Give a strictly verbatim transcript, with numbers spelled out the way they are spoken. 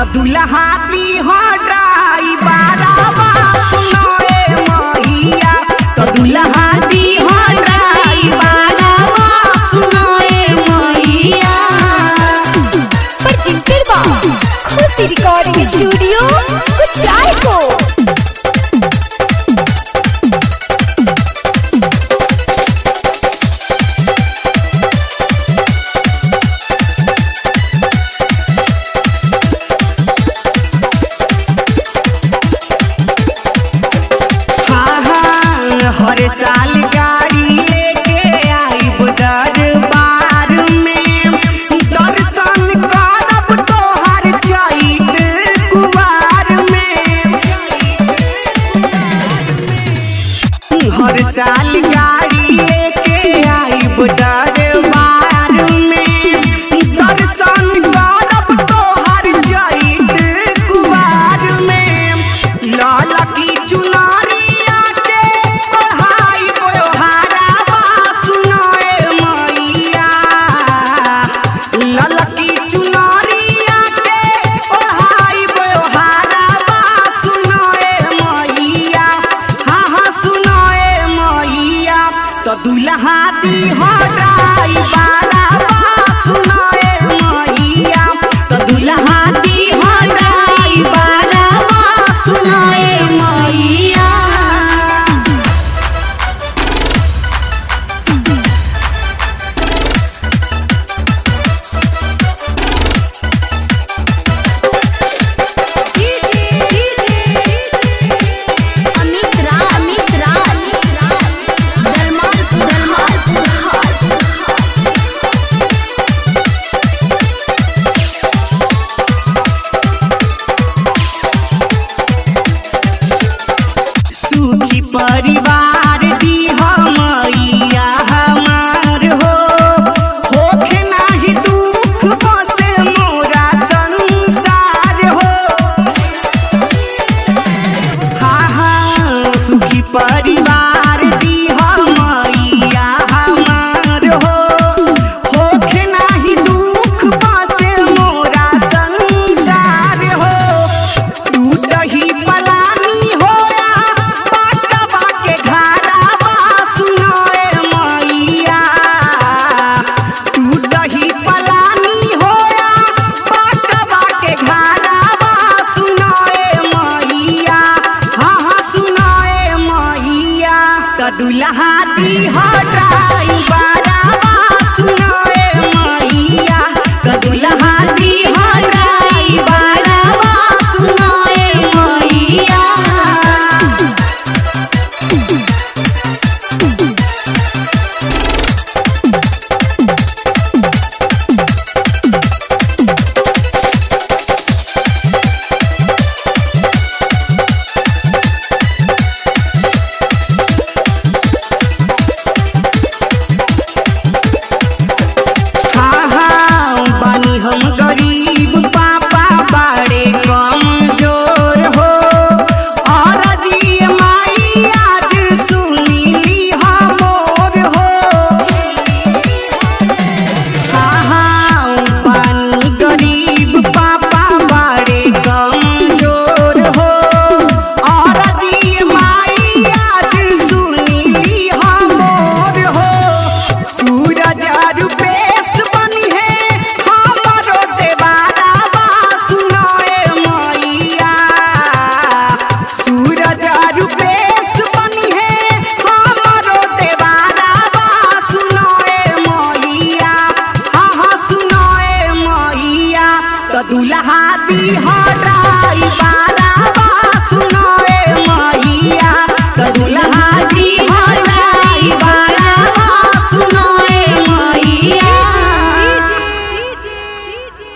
दुल्हा दी हो ड्राइवरवा सुनो ए मैया तो दुल्हा दी हो ड्राइवरवा सुनो ए मैया। presented by खुशी रिकॉर्डिंग स्टूडियो कुचायकोट। हर साल गाड़ी लेके आइब दरबार में दर्शन करब तोहर चैत कुवार में। हर साल गाड़ी लेके आइब दरबार में दर्शन करब तोहर चैत कुवार में। लाला की चुनारी दुल्हा दी हो ड्राइवरवा सुनो ए मैया तो दुल्हा दी हो ड्राइवरवा सुनो ए मैया। परिवार दी हो मैया हमार हो होखे नाही दुख बसे मोरा संसार हो। हाँ हाँ सुखी परिवार दी हो मैया हमार हो होखे नाही दुख बसे मोरा संसार हो। टूटही पलानी हो दुल्हा दी हो ड्राइवरवा सुनो ए मैया तो दुल्हा दी हो ड्राइवरवा सुनो ए मैया। हम गरीब पापा बड़े कमजोर हो और जी माई आज सुनीली हमोर हो। हाँ हाँ पानी गरीब पापा बड़े कमजोर हो और जी माई आज सुनीली हमोर हो। सूरज रुपेश बनी है दुल्हा दी हो ड्राइवर